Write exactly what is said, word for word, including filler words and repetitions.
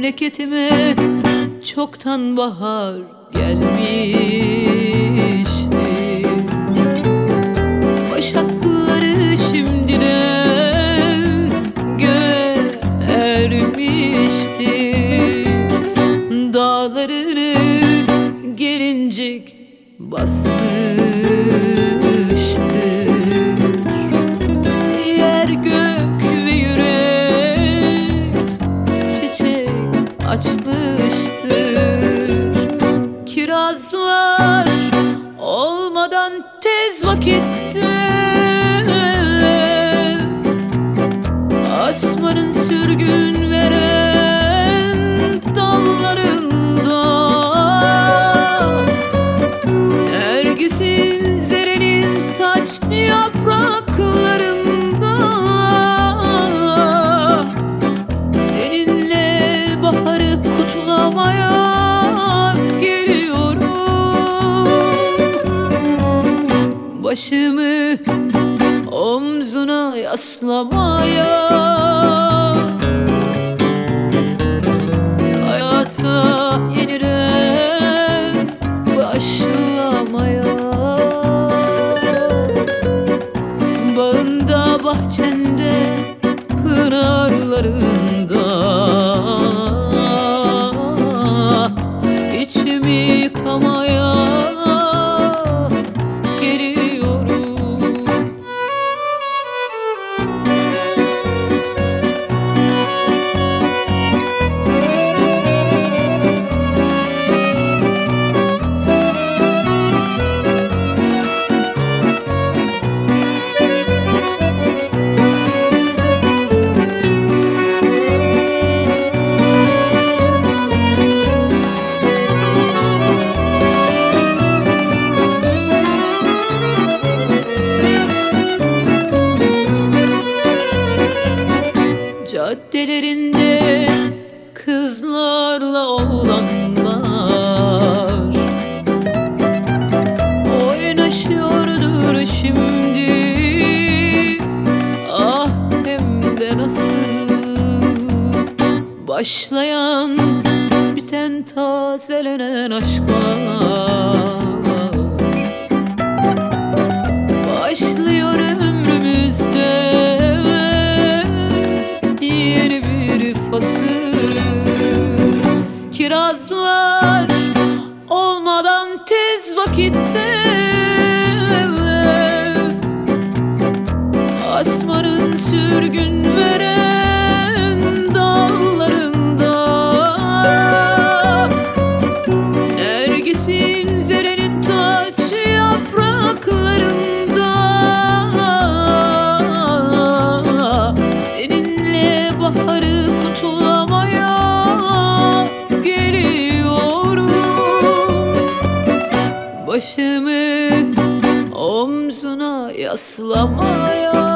memleketime çoktan bahar gelmişti. Başakları şimdiden göğe ermişti. Dağlarını gelincik basmıştır. Yer gök ve yürek çiçek açmıştır. Kirazlar olmadan tez vakitte asmanın sürgün veren dallarında, Nergis'in zerenin taç yapraklarında seninle baharı kutlamaya geliyorum. Başımı omzuna yaslamaya, hayata yeniden başlamaya. Bağında, bahçende, pınarlarında içimi yıkamaya geliyorum. Caddelerinde kızlarla oğlanlar oynaşıyordur şimdi. Ah hem de nasıl başlayan biten tazelenen aşklar. Başlıyor ömrümüzde yeni bir fasıl. Kirazlar olmadan tez vakitte asmanın sürgün veren dallarında, Nergis'in zerenin taç yapraklarında seninle baharı kutlamaya geliyorum. Başımı omzuna yaslamaya,